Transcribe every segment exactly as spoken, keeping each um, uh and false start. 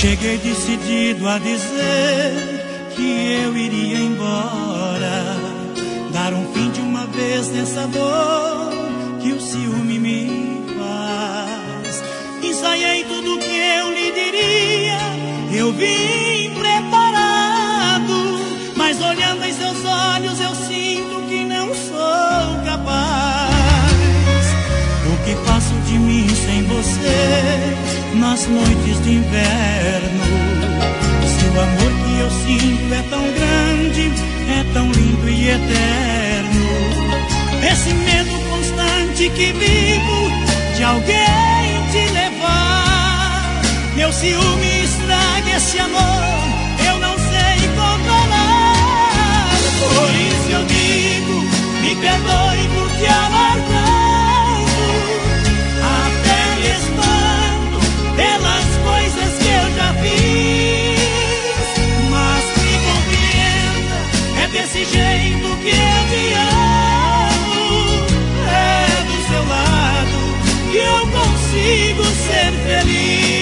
Cheguei decidido a dizer que eu iria embora, dar um fim de uma vez nessa dor que o ciúme me faz. Ensaiei tudo que eu lhe diria, eu vim preparado, mas olhando em seus olhos eu sinto que não sou capaz. O que faço de mim sem você nas noites de inverno? Se o amor que eu sinto é tão grande, é tão lindo e eterno, esse medo constante que vivo de alguém te levar, meu ciúme estraga esse amor, eu não sei controlar. Por isso eu digo, me perdoe por te amar tanto, até me espanto pelas coisas que eu já fiz, mas me compreenda, é desse jeito que eu te amo, é do seu lado que eu consigo ser feliz.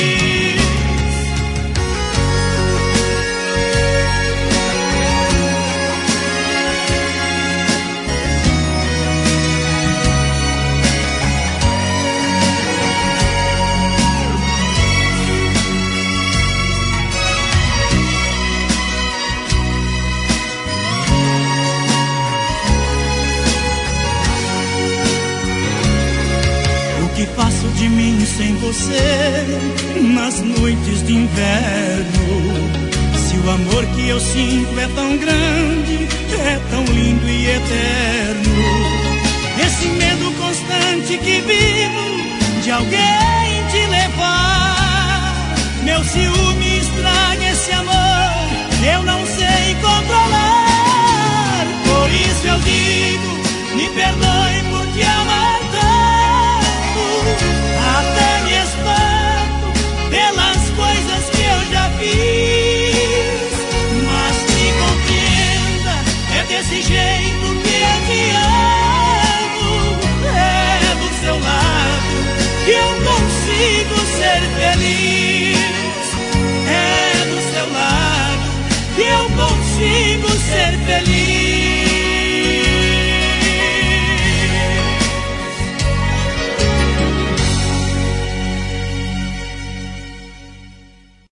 O que faço de mim sem você nas noites de inverno? Se o amor que eu sinto é tão grande, é tão lindo e eterno, esse medo constante que vivo de alguém te levar, meu ciúme estraga esse amor, eu não sei controlar. Por isso eu digo, me perdoe por te amar tanto, até me espanto pelas coisas que eu já fiz, mas me compreenda, é desse jeito que eu te amo, é do seu lado que eu consigo ser feliz, é do seu lado que eu consigo ser feliz.